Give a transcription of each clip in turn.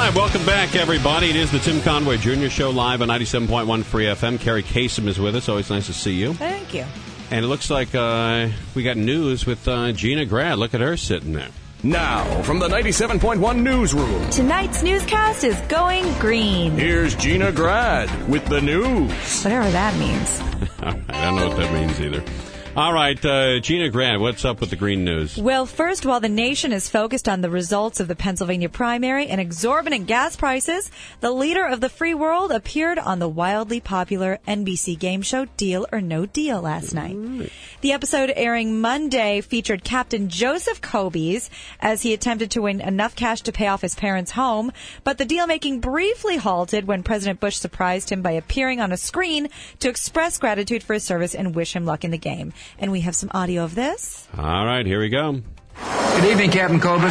right, welcome back, everybody. It is the Tim Conway Jr. Show live on 97.1 Free FM. Carrie Kasem is with us. Always nice to see you. Thank you. And it looks like we got news with Gina Grad. Look at her sitting there. Now, from the 97.1 newsroom, Tonight's newscast is going green. here's Gina Grad with the news. Whatever that means. All right, I don't know what that means either. All right, Gina Grad, what's up with the green news? Well, first, while the nation is focused on the results of the Pennsylvania primary and exorbitant gas prices, the leader of the free world appeared on the wildly popular NBC game show Deal or No Deal last night. The episode airing Monday featured Captain Joseph Kobe's as he attempted to win enough cash to pay off his parents' home, but the deal-making briefly halted when President Bush surprised him by appearing on a screen to express gratitude for his service and wish him luck in the game. And we have some audio of this. All right, here we go. Good evening, Captain Kobus.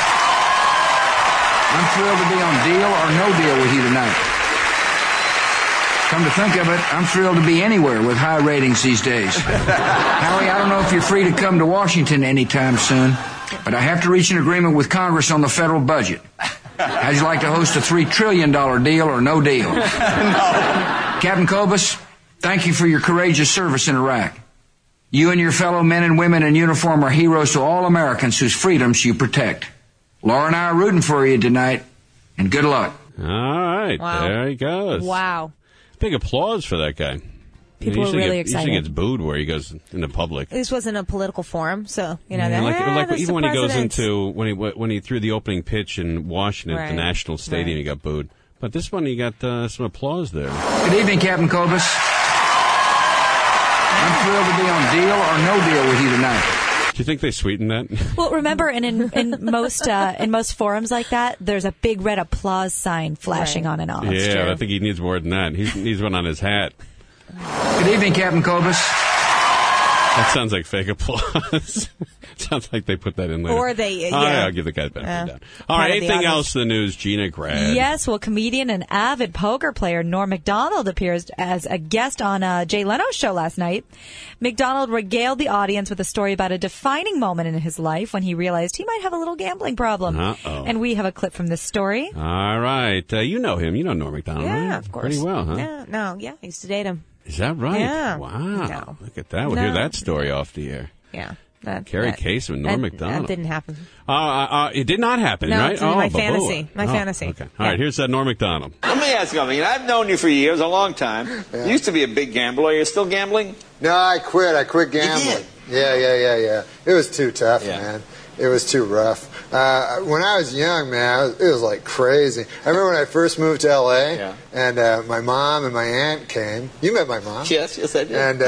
I'm thrilled to be on Deal or No Deal with you tonight. Come to think of it, I'm thrilled to be anywhere with high ratings these days. Howie, I don't know if you're free to come to Washington anytime soon, but I have to reach an agreement with Congress on the federal budget. How'd you like to host a $3 trillion deal or no deal? No. Captain Kobus, thank you for your courageous service in Iraq. You and your fellow men and women in uniform are heroes to all Americans whose freedoms you protect. Laura and I are rooting for you tonight, and good luck. All right, Wow. There he goes. Wow. Big applause for that guy. People were really excited. He usually gets booed where he goes in the public. This wasn't a political forum, so Even when he goes into when he threw the opening pitch in Washington at the National Stadium, he got booed. But this one, he got some applause there. Good evening, Captain Kobus. I'm thrilled to be on Deal or No Deal with you tonight. Do you think they sweetened that? Well, remember, in most forums like that, there's a big red applause sign flashing on and off. Yeah, I think he needs more than that. He needs one on his hat. Good evening, Captain Kobus. That sounds like fake applause. Sounds like they put that in later. Or they, I'll give the guy benefit of that. All right, anything else in the news, Gina Grad? Yes, well, comedian and avid poker player Norm Macdonald appears as a guest on Jay Leno's show last night. Macdonald regaled the audience with a story about a defining moment in his life when he realized he might have a little gambling problem. Uh-oh. And we have a clip from this story. All right. You know him. You know Norm Macdonald, right? Yeah, of course. Pretty well, huh? Yeah, I used to date him. Is that right? Yeah. Wow. No. Look at that. We'll hear that story off the air. Yeah. Carrie Kasem and Norm Macdonald. That didn't happen. It did not happen, No, right? it's my baboa. fantasy. My fantasy. Okay. All right, here's Norm Macdonald. Let me ask you something. I've known you for years, a long time. You used to be a big gambler. Are you still gambling? No, I quit. I quit gambling. Yeah. It was too tough, man. It was too rough. When I was young, man, it was like crazy. I remember when I first moved to L.A., and my mom and my aunt came. You met my mom. Yes, I did. And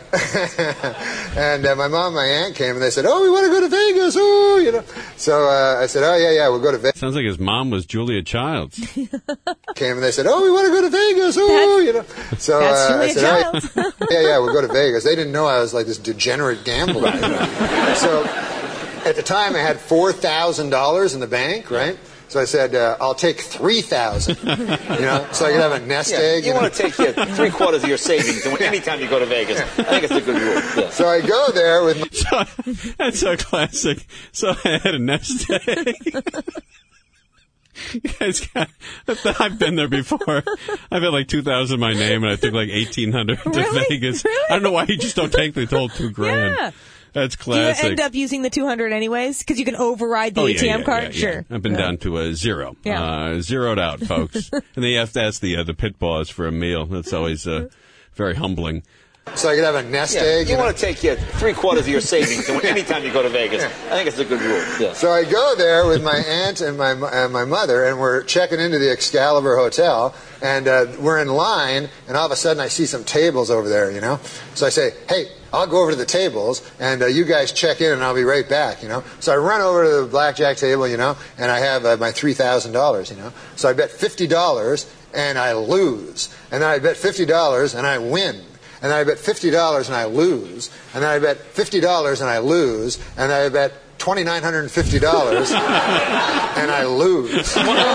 and my mom and my aunt came, and they said, "Oh, we want to go to Vegas." Ooh, you know. So I said, "Oh, yeah, we'll go to Vegas." Sounds like his mom was Julia Childs. Came and they said, "Oh, we want to go to Vegas." Ooh, you know. So That's Julia I said, Childs. "Oh, yeah, we'll go to Vegas." They didn't know I was like this degenerate gambler. You know? So at the time, I had $4,000 in the bank, right? So I said, I'll take 3,000, you know, so I could have a nest egg. You want to take 3/4 of your savings anytime you go to Vegas. I think it's a good rule. Yeah. So I go there with my... That's so classic. So I had a nest egg. You guys I've been there before. I've had like 2,000 in my name, and I took like 1,800 to Vegas. Really? I don't know why you just don't take the whole $2,000. Yeah. That's Do you classic. end up using the 200 anyways? Because you can override the ATM card? Yeah. Sure. I've been down to a zero. Yeah. Zeroed out, folks. And then you have to ask the pit boss for a meal. That's always very humbling. So I could have a nest egg. You want to take 3/4 of your savings anytime you go to Vegas. I think it's a good rule. Yeah. So I go there with my aunt and my mother, and we're checking into the Excalibur Hotel, and we're in line, and all of a sudden I see some tables over there, you know. So I say, "Hey, I'll go over to the tables, and you guys check in, and I'll be right back, you know." So I run over to the blackjack table, you know, and I have my $3,000, you know. So I bet $50, and I lose. And then I bet $50, and I win. And then I bet $50 and I lose. And then I bet $50 and I lose. And then I bet $2,950 and I lose.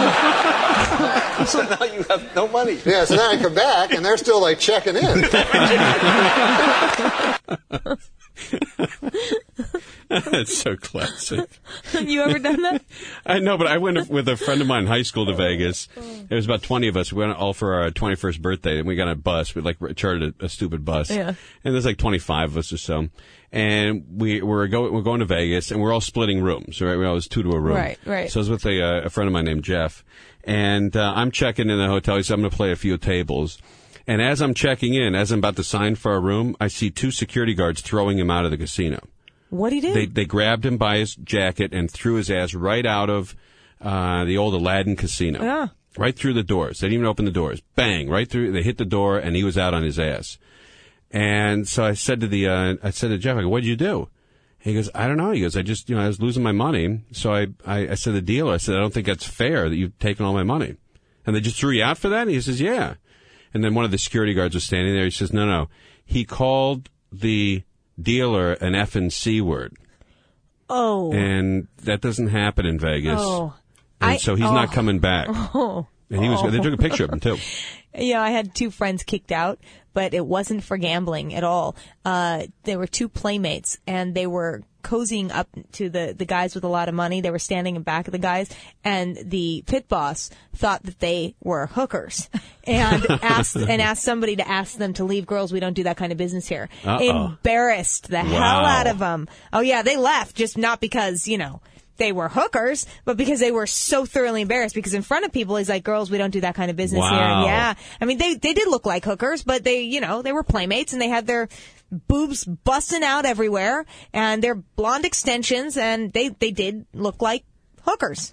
So now you have no money. Yeah, so then I come back and they're still like checking in. That's so classic. Have you ever done that? I know, but I went with a friend of mine in high school to Vegas. There was about 20 of us. We went all for our 21st birthday, and we got on a bus. We chartered a stupid bus. Yeah. And there's like 25 of us or so. And we're going to Vegas, and we're all splitting rooms. Right? We always 2 to a room. Right. So I was with a friend of mine named Jeff, and I'm checking in the hotel. He said, I'm going to play a few tables. And as I'm checking in, as I'm about to sign for our room, I see 2 security guards throwing him out of the casino. What did he do? They grabbed him by his jacket and threw his ass right out of the old Aladdin casino. Yeah. Right through the doors. They didn't even open the doors. Bang! Right through. They hit the door, and he was out on his ass. And so I said to Jeff, I go, "What'd you do?" He goes, "I don't know." He goes, "I just, I was losing my money." So I said to the dealer, I said, "I don't think that's fair that you've taken all my money." And they just threw you out for that? And he says, "Yeah." And then one of the security guards was standing there. He says, No. He called the dealer an effing C word. Oh. And that doesn't happen in Vegas. Oh. And so he's not coming back. Oh. And they took a picture of him, too. Yeah, I had 2 friends kicked out, but it wasn't for gambling at all. There were 2 playmates, and they were cozying up to the guys with a lot of money. They were standing in back of the guys, and the pit boss thought that they were hookers and asked somebody to ask them to leave. Girls, we don't do that kind of business here. Embarrassed the hell out of them. Oh, yeah, they left, just not because, they were hookers, but because they were so thoroughly embarrassed, because in front of people, he's like, girls, we don't do that kind of business here. And yeah. I mean, they did look like hookers, but they were playmates, and they had their boobs busting out everywhere and their blonde extensions, and they did look like hookers.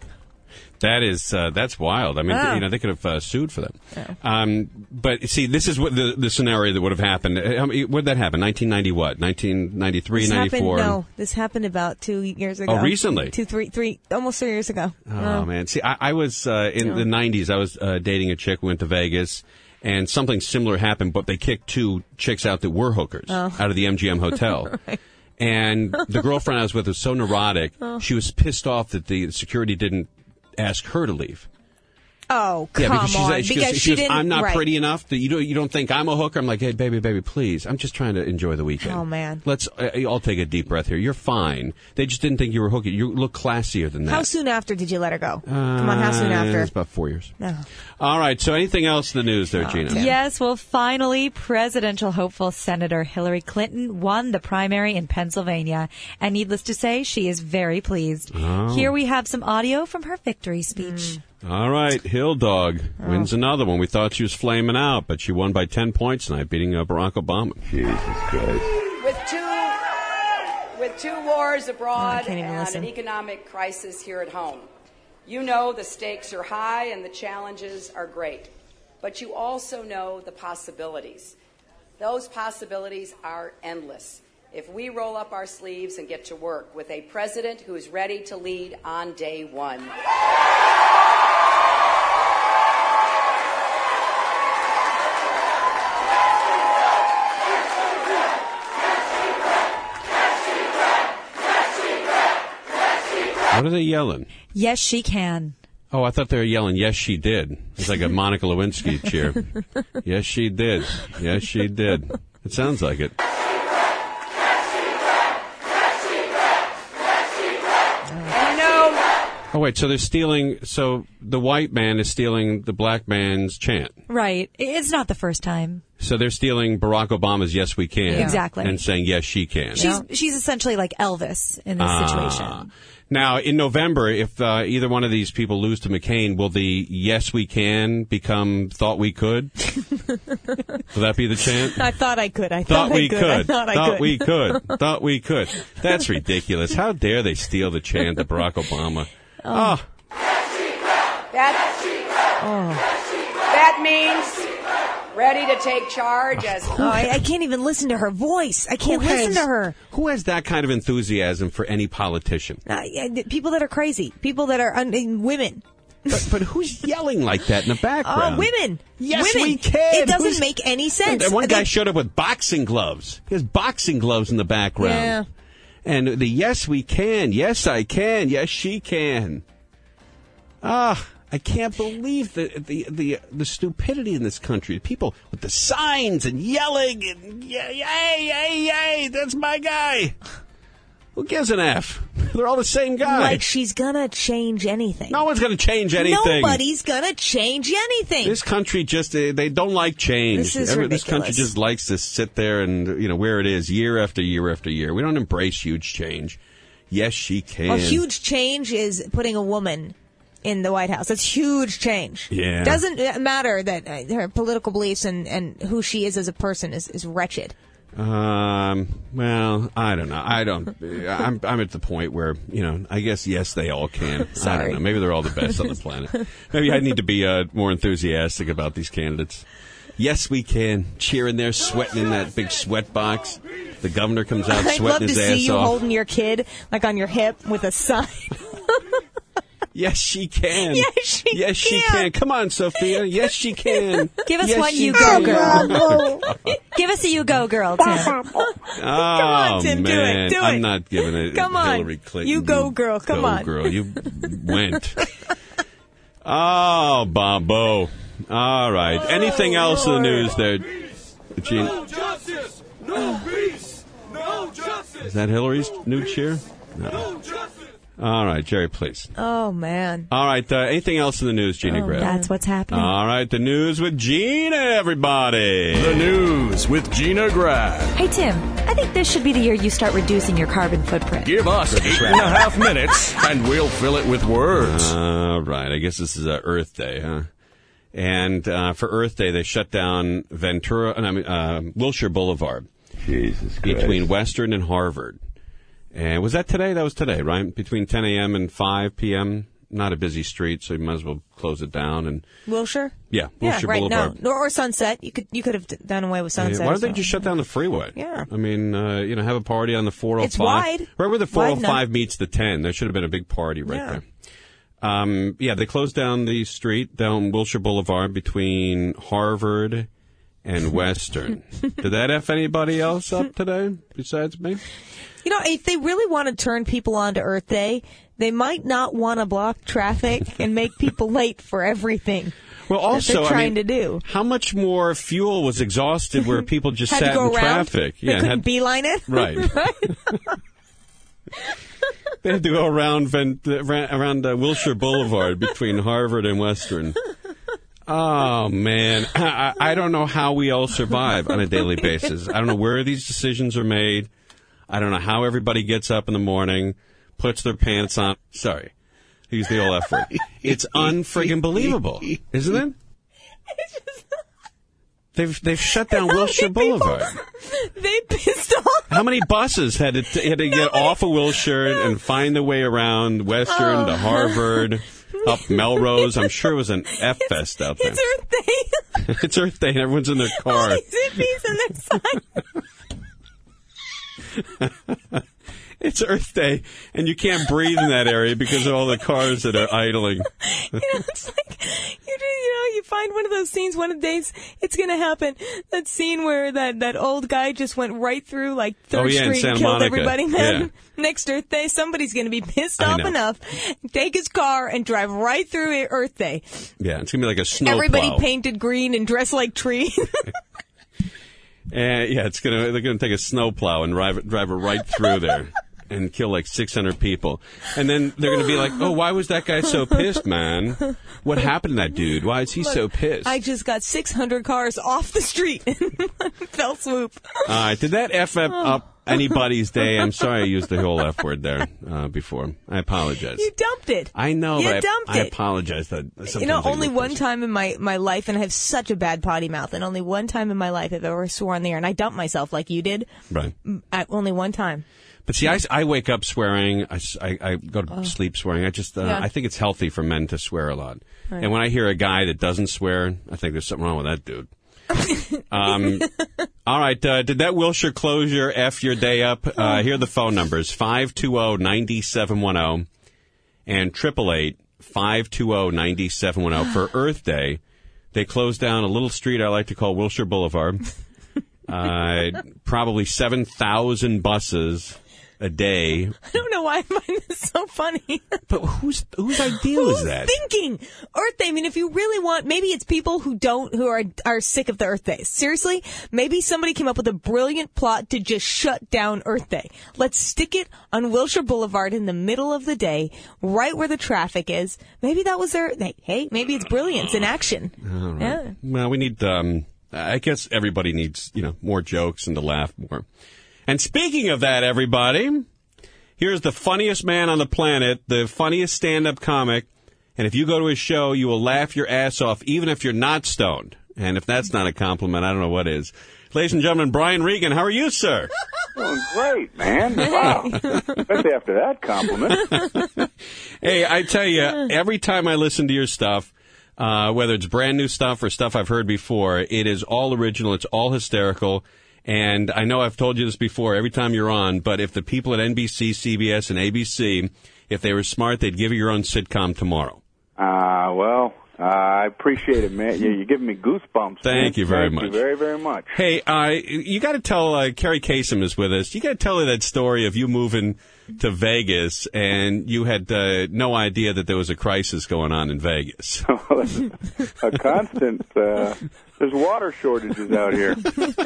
That's wild. I mean, they could have sued for that. Yeah. But see, this is what the scenario that would have happened. When did that happen? 1990 what? 1993, 94? This happened about 2 years ago. Oh, recently? 3, almost 3 years ago. Oh, man. See, I was, in the 90s, I was dating a chick. We went to Vegas, and something similar happened, but they kicked 2 chicks out that were hookers out of the MGM Hotel. Right. And the girlfriend I was with was so neurotic, she was pissed off that the security didn't ask her to leave. Oh, come on. Because she goes, I'm not pretty enough that you don't think I'm a hooker. I'm like, hey, baby, please. I'm just trying to enjoy the weekend. Oh, man. Let's all take a deep breath here. You're fine. They just didn't think you were hooky. You look classier than that. How soon after did you let her go? Come on, how soon after? It's about 4 years. No. All right, so anything else in the news there, Gina? Yes, well, finally, presidential hopeful Senator Hillary Clinton won the primary in Pennsylvania. And needless to say, she is very pleased. Oh. Here we have some audio from her victory speech. All right, Hill Dog wins another one. We thought she was flaming out, but she won by 10 points tonight, beating Barack Obama. Jesus Christ. With two wars abroad and an economic crisis here at home, you know the stakes are high and the challenges are great. But you also know the possibilities. Those possibilities are endless if we roll up our sleeves and get to work with a president who is ready to lead on day one. What are they yelling? Yes, she can. Oh, I thought they were yelling, yes, she did. It's like a Monica Lewinsky cheer. Yes, she did. Yes, she did. It sounds like it. Oh, wait, so they're stealing, so the white man is stealing the black man's chant. Right. It's not the first time. So they're stealing Barack Obama's yes, we can. Yeah. Exactly. And saying, yes, she can. She's essentially like Elvis in this situation. Now, in November, if either one of these people lose to McCain, will the yes, we can become thought we could? Will that be the chant? I thought I could. Thought we could. Thought we could. That's ridiculous. How dare they steal the chant of Barack Obama? That means ready to take charge as... I can't even listen to her voice. I can't listen to her. Who has that kind of enthusiasm for any politician? People that are crazy. People that are... women. But who's yelling like that in the background? Women. Yes, women. we can. It doesn't make any sense. And one guy showed up with boxing gloves. He has boxing gloves in the background. Yeah. And the yes, we can. Yes, I can. Yes, she can. I can't believe the stupidity in this country. People with the signs and yelling and yay, yay, yay, that's my guy. Who gives an F? They're all the same guy. Like she's gonna change anything. No one's gonna change anything. Nobody's gonna change anything. This country just, they don't like change. This is ridiculous. This country just likes to sit there and, where it is year after year after year. We don't embrace huge change. Yes, she can. Well, huge change is putting a woman in the White House. That's huge change. Yeah. Doesn't matter that her political beliefs and who she is as a person is wretched. Well, I don't know. I'm at the point where, I guess, yes, they all can. Sorry. I don't know. Maybe they're all the best on the planet. Maybe I need to be more enthusiastic about these candidates. Yes, we can. Cheering there, sweating in that big sweat box. The governor comes out sweating his ass off. I'd love to see you holding your kid, like on your hip with a sign. Yes, she can. Yes, she can. Come on, Sophia. Yes, she can. Give us yes, one you go girl. Give us a you go girl, Tim. Come on, Tim, man. do it. I'm not giving it Come Hillary on. Clinton. You go girl. Come on. Go girl. You went. Oh, Bobo. All right. Anything else in the news there, Gene? No justice. No peace. No justice. Is that Hillary's new cheer? No justice. All right, Jerry, please. Oh, man. All right, anything else in the news, Gina Grab? That's what's happening. All right, the news with Gina, everybody. The news with Gina Grad. Hey, Tim, I think this should be the year you start reducing your carbon footprint. Give us 8.5 minutes, and we'll fill it with words. All right, I guess this is Earth Day, huh? And for Earth Day, they shut down Wilshire Boulevard. Jesus Christ. Between Western and Harvard. And was that today? That was today, right? Between 10 a.m. and 5 p.m. Not a busy street, so you might as well close it down. And Wilshire? Yeah, Wilshire right, Boulevard. No, or Sunset. You could have done away with Sunset. Yeah, why don't they just shut down the freeway? Yeah. I mean, have a party on the 405. It's wide. Right where the 405 meets the 10. There should have been a big party right there. They closed down the street down Wilshire Boulevard between Harvard and Western. Did that F anybody else up today besides me? If they really want to turn people on to Earth Day, they might not want to block traffic and make people late for everything. Well, also, they're trying to do. How much more fuel was exhausted where people just had sat to go in around. traffic? They couldn't beeline it? Right. They had to go around Wilshire Boulevard between Harvard and Western. Oh, man. I don't know how we all survive on a daily basis. I don't know where these decisions are made. I don't know how everybody gets up in the morning, puts their pants on. Sorry. Use the old F word. It's unfriggin' believable, isn't it? They've shut down Wilshire Boulevard. They pissed off. How many buses had to get off of Wilshire and find their way around Western to Harvard, up Melrose? I'm sure it was an F fest out there. It's Earth Day. It's Earth Day and everyone's in their car. All these hippies and their signs. It's Earth Day, and you can't breathe in that area because of all the cars that are idling. It's like, you find one of those scenes, one of the days it's going to happen. That scene where that old guy just went right through, like, 3rd Street and killed everybody. Man, next Earth Day, somebody's going to be pissed off enough, take his car and drive right through Earth Day. Yeah, it's going to be like a snowplow. Everybody painted green and dressed like trees. They're gonna take a snowplow and drive it right through there and kill like 600 people. And then they're gonna be like, "Oh, why was that guy so pissed, man? What happened to that dude? Why is he so pissed?" I just got 600 cars off the street in one fell swoop. All right, did that F up anybody's day? I'm sorry I used the whole F word there before. I apologize. You dumped it. I know, you but dumped I it. apologize. That only one time in my life, and I have such a bad potty mouth, and only one time in my life I've ever swore on the air, and I dumped myself like you did. Right. Only one time. But see, I wake up swearing. I go to sleep swearing. I think it's healthy for men to swear a lot. Right. And when I hear a guy that doesn't swear, I think there's something wrong with that dude. All right. Did that Wilshire closure F your day up? Here are the phone numbers: 520-9710 and 888-520-9710 for Earth Day. They closed down a little street I like to call Wilshire Boulevard. Probably 7,000 buses a day. I don't know why I find this so funny. But whose idea is that? Who's thinking Earth Day? I mean, if you really want, maybe it's people who are sick of the Earth Day. Seriously, maybe somebody came up with a brilliant plot to just shut down Earth Day. Let's stick it on Wilshire Boulevard in the middle of the day, right where the traffic is. Maybe that was their. Hey, maybe it's brilliance in action. All right. Yeah. Well, we need. I guess everybody needs more jokes and to laugh more. And speaking of that, everybody, here's the funniest man on the planet, the funniest stand-up comic. And if you go to his show, you will laugh your ass off, even if you're not stoned. And if that's not a compliment, I don't know what is. Ladies and gentlemen, Brian Regan, how are you, sir? Doing great, man. Wow. Especially after that compliment. Hey, I tell you, every time I listen to your stuff, whether it's brand new stuff or stuff I've heard before, it is all original, it's all hysterical. And I know I've told you this before every time you're on, but if the people at NBC, CBS, and ABC, if they were smart, they'd give you your own sitcom tomorrow. Well, I appreciate it, man. You're giving me goosebumps. Thank you very much. Thank you very, very much. Hey, you got to tell, Carrie Kasem is with us. You got to tell her that story of you moving to Vegas and you had no idea that there was a crisis going on in Vegas. A constant. There's water shortages out here.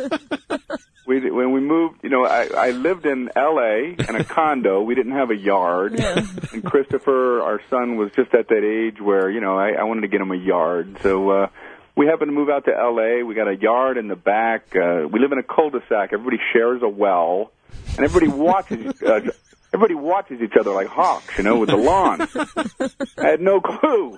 When we moved, I lived in L.A. in a condo. We didn't have a yard. Yeah. And Christopher, our son, was just at that age where, I wanted to get him a yard. So we happened to move out to L.A. We got a yard in the back. We live in a cul-de-sac. Everybody shares a well. And everybody watches each other like hawks, with the lawn. I had no clue.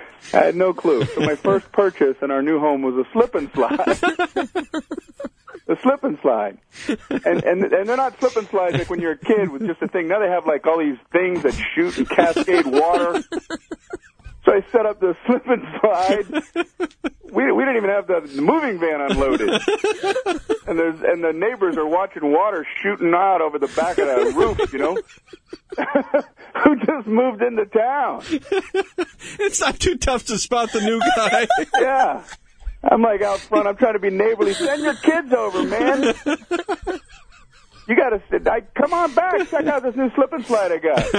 So my first purchase in our new home was a slip and slide. A slip and slide. And they're not slip and slides like when you're a kid with just a thing. Now they have like all these things that shoot and cascade water. So I set up the slip and slide. We didn't even have the moving van unloaded. And the neighbors are watching water shooting out over the back of the roof, who just moved into town. It's not too tough to spot the new guy. Yeah. I'm like out front. I'm trying to be neighborly. Send your kids over, man. You got to come on back. Check out this new slip and slide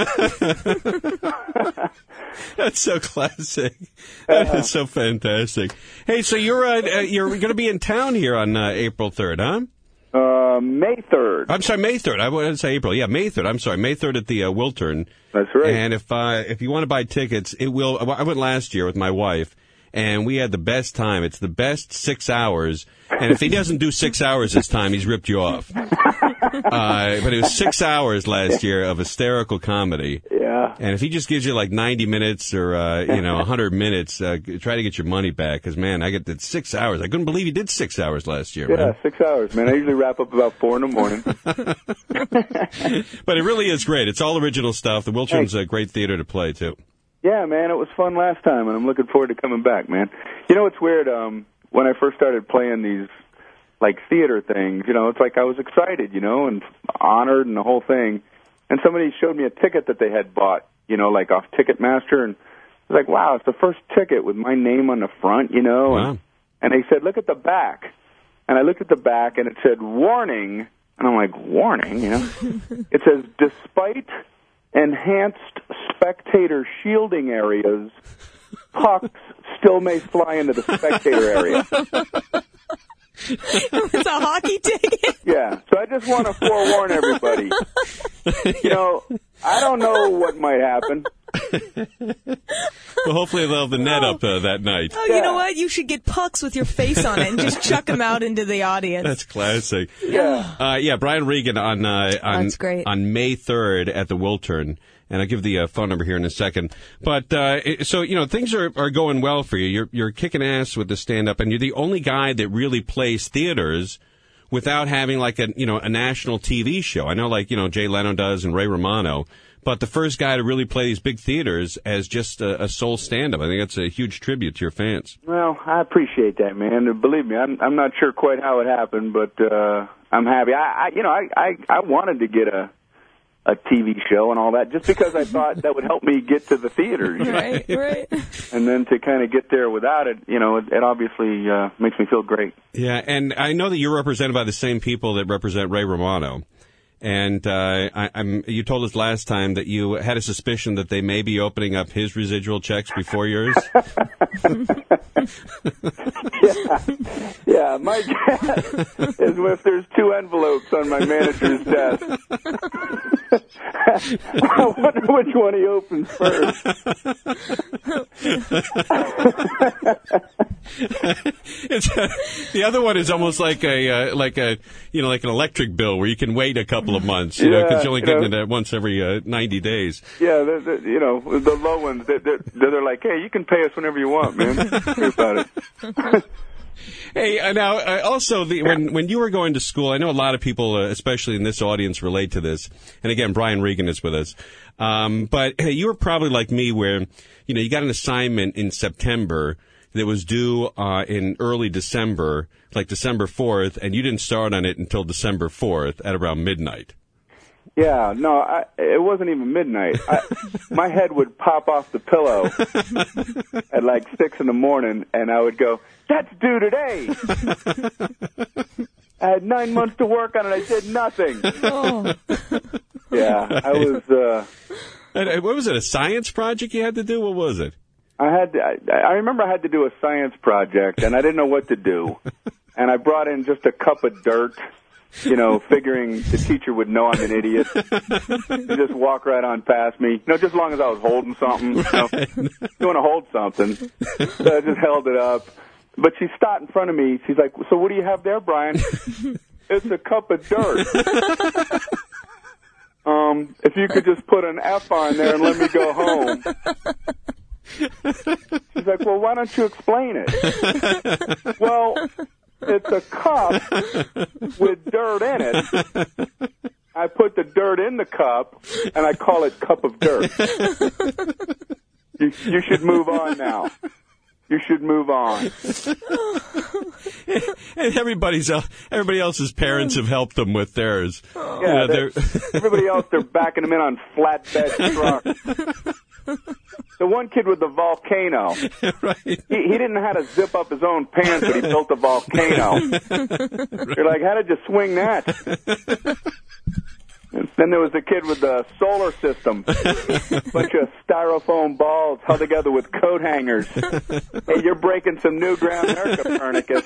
I got. That's so classic. That is so fantastic. Hey, so you're going to be in town here on April 3rd, huh? May 3rd. I'm sorry, May 3rd. I wanted to say April. Yeah, May 3rd. I'm sorry, May 3rd at the Wiltern. That's right. And if you want to buy tickets, I went last year with my wife, and we had the best time. It's the best 6 hours. And if he doesn't do 6 hours this time, he's ripped you off. But it was 6 hours last year of hysterical comedy. Yeah. And if he just gives you like 90 minutes or, 100 minutes, try to get your money back. Because, man, I get that 6 hours. I couldn't believe he did 6 hours last year, man. Yeah, 6 hours, man. I usually wrap up about 4 in the morning. But it really is great. It's all original stuff. The Wiltern's a great theater to play, too. Yeah, man, it was fun last time, and I'm looking forward to coming back, man. It's weird. When I first started playing these, theater things, it's like I was excited, and honored and the whole thing. And somebody showed me a ticket that they had bought, off Ticketmaster, and I was like, wow, it's the first ticket with my name on the front, Wow. And they said, look at the back. And I looked at the back, and it said, warning. And I'm like, warning, It says, despite enhanced spectator shielding areas, pucks still may fly into the spectator area. It's a hockey ticket. Yeah, so I just want to forewarn everybody. I don't know what might happen. Well, hopefully they'll have the net up that night. Oh, you know what? You should get pucks with your face on it and just chuck them out into the audience. That's classic. Yeah. Brian Regan That's great. on May 3rd at the Wiltern. And I'll give the phone number here in a second. But, so, things are going well for you. You're kicking ass with the stand-up, and you're the only guy that really plays theaters without having, a national TV show. I know, Jay Leno does and Ray Romano. But the first guy to really play these big theaters as just a sole stand-up. I think that's a huge tribute to your fans. Well, I appreciate that, man. And believe me, I'm not sure quite how it happened, but I'm happy. I wanted to get a TV show and all that, just because I thought that would help me get to the theaters. Right. And then to kind of get there without it, it obviously makes me feel great. Yeah, and I know that you're represented by the same people that represent Ray Romano. And you told us last time that you had a suspicion that they may be opening up his residual checks before yours. Yeah, my guess is if there's 2 envelopes on my manager's desk, I wonder which one he opens first. The other one is almost like an electric bill where you can wait a couple of months, because you're only getting it once every 90 days. Yeah, the low ones, they're like, hey, you can pay us whenever you want, man. Hear about it. Hey, now also when you were going to school, I know a lot of people, especially in this audience, relate to this. And again, Brian Regan is with us. But hey, you were probably like me, where you got an assignment in September that was due in early December, like December 4th, and you didn't start on it until December 4th at around midnight. Yeah, no, it wasn't even midnight. My head would pop off the pillow at like 6 in the morning, and I would go, that's due today. I had 9 months to work on it. I did nothing. Oh. Yeah, I was... what was it, a science project you had to do? What was it? I remember I had to do a science project, and I didn't know what to do. And I brought in just a cup of dirt, figuring the teacher would know I'm an idiot. He'd just walk right on past me. Just as long as I was holding something, doing a hold something. So I just held it up. But she stopped in front of me. She's like, so what do you have there, Brian? It's a cup of dirt. If you could just put an F on there and let me go home. She's like, well, why don't you explain it? Well, it's a cup with dirt in it. I put the dirt in the cup, and I call it cup of dirt. You should move on now. You should move on. And everybody else's parents have helped them with theirs. Yeah, everybody else, they're backing them in on flatbed trucks. The one kid with the volcano, right. he didn't know how to zip up his own pants, but he built a volcano. Right. You're like, how did you swing that? And then there was the kid with the solar system, bunch of styrofoam balls held together with coat hangers. Hey, you're breaking some new ground there, Copernicus.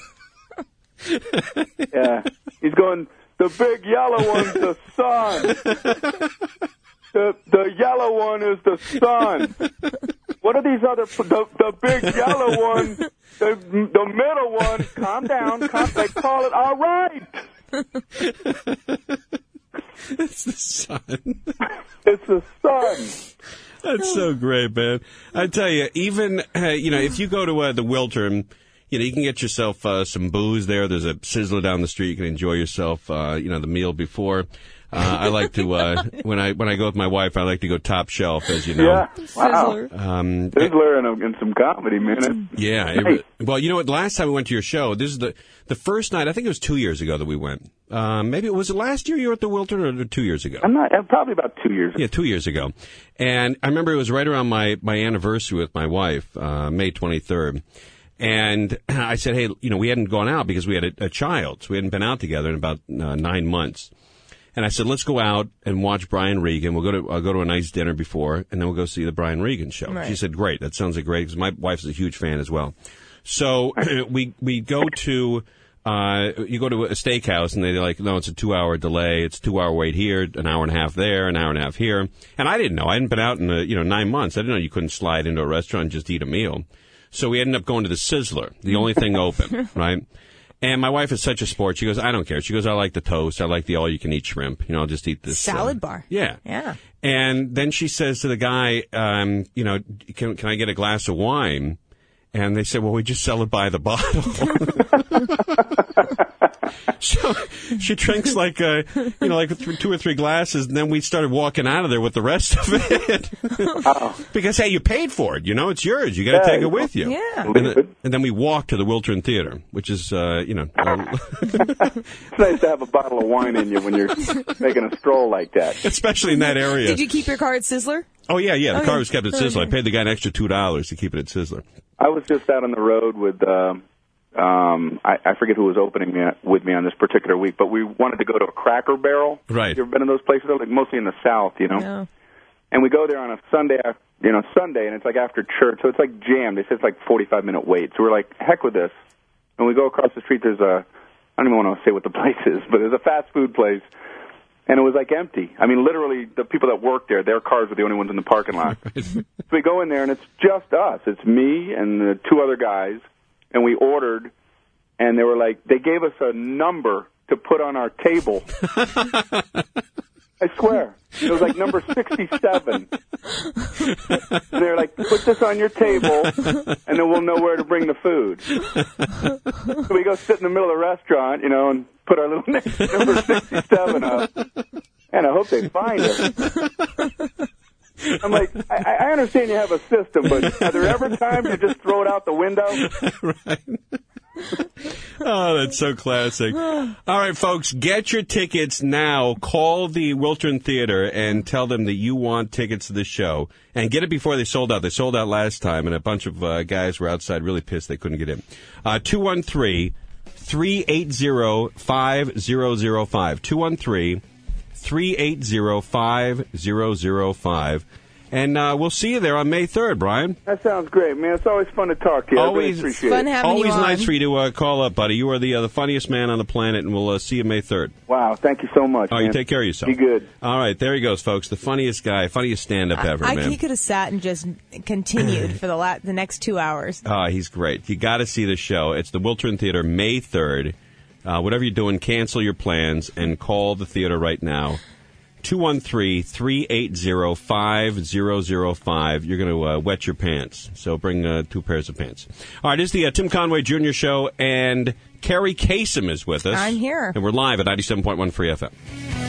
Yeah, he's going, the big yellow one's the sun. The yellow one is the sun. What are these other... The big yellow one, the middle one, calm down. They call it all right. It's the sun. It's the sun. That's so great, man. I tell you, even, if you go to the Wiltern, you can get yourself some booze there. There's a Sizzler down the street. You can enjoy yourself, the meal before. I like to when I go with my wife, I like to go top shelf, as you know. Yeah, wow. Sizzler and some comedy, man. Yeah. Well, you know what? Last time we went to your show, this is the first night. I think it was 2 years ago that we went. Maybe was it last year you were at the Wiltern, or 2 years ago? Probably about 2 years ago. Yeah, 2 years ago. And I remember it was right around my anniversary with my wife, May 23rd. And I said, hey, we hadn't gone out because we had a child, so we hadn't been out together in about 9 months. And I said, let's go out and watch Brian Regan. I'll go to a nice dinner before, and then we'll go see the Brian Regan show. Right. She said, great. That sounds like great, because my wife's a huge fan as well. So we go to, you go to a steakhouse, and they're like, no, it's a 2-hour delay. It's a 2-hour wait here, an hour and a half there, an hour and a half here. And I didn't know. I hadn't been out in 9 months. I didn't know you couldn't slide into a restaurant and just eat a meal. So we ended up going to the Sizzler, the only thing open, right? And my wife is such a sport. She goes, I don't care. She goes, I like the toast. I like the all-you-can-eat shrimp. I'll just eat this. Salad bar. Yeah. Yeah. And then she says to the guy, can I get a glass of wine? And they said, well, we just sell it by the bottle. So she drinks like 2 or 3 glasses, and then we started walking out of there with the rest of it. Because, hey, you paid for it. It's yours. You got to take it with you. Yeah. And then we walked to the Wiltern Theater, which is, It's nice to have a bottle of wine in you when you're making a stroll like that. Especially in that area. Did you keep your car at Sizzler? Oh, yeah. The car was kept at Sizzler. I paid the guy an extra $2 to keep it at Sizzler. I was just out on the road with I forget who was opening with me on this particular week, but we wanted to go to a Cracker Barrel. Right. You ever been in those places? Like mostly in the South, you know? No. And we go there on a Sunday, and it's like after church, so it's like jammed. They said it's like 45-minute wait. So we're like, heck with this. And we go across the street, there's I don't even want to say what the place is, but there's a fast food place, and it was like empty. I mean, literally, the people that work there, their cars were the only ones in the parking lot. So we go in there, and it's just us. It's me and the two other guys, and we ordered, and they were like, they gave us a number to put on our table. I swear. It was like number 67. They're like, put this on your table, and then we'll know where to bring the food. So we go sit in the middle of the restaurant, and put our little number 67 up. And I hope they find it. I'm like, I understand you have a system, but are there ever times you just throw it out the window? Right. Oh, that's so classic. All right, folks, get your tickets now. Call the Wiltern Theater and tell them that you want tickets to the show. And get it before they sold out. They sold out last time, and a bunch of guys were outside really pissed they couldn't get in. 213-380-5005. 213-380-5005. And we'll see you there on May 3rd, Brian. That sounds great, man. It's always fun to talk to you. I really appreciate fun it. having Always you on. nice for you to call up, buddy. You are the funniest man on the planet, and we'll see you May 3rd. Wow, thank you so much, Oh, man. you take care of yourself. Be good. All right, there he goes, folks. The funniest guy, funniest stand-up ever, man. He could have sat and just continued for the next 2 hours. Oh, he's great. You got to see the show. It's the Wiltern Theater, May 3rd. Whatever you're doing, cancel your plans and call the theater right now. 213-380-5005. You're going to wet your pants. So bring 2 pairs of pants. All right, this is the Tim Conway Jr. Show, and Carrie Kasem is with us. I'm here. And we're live at 97.1 Free FM.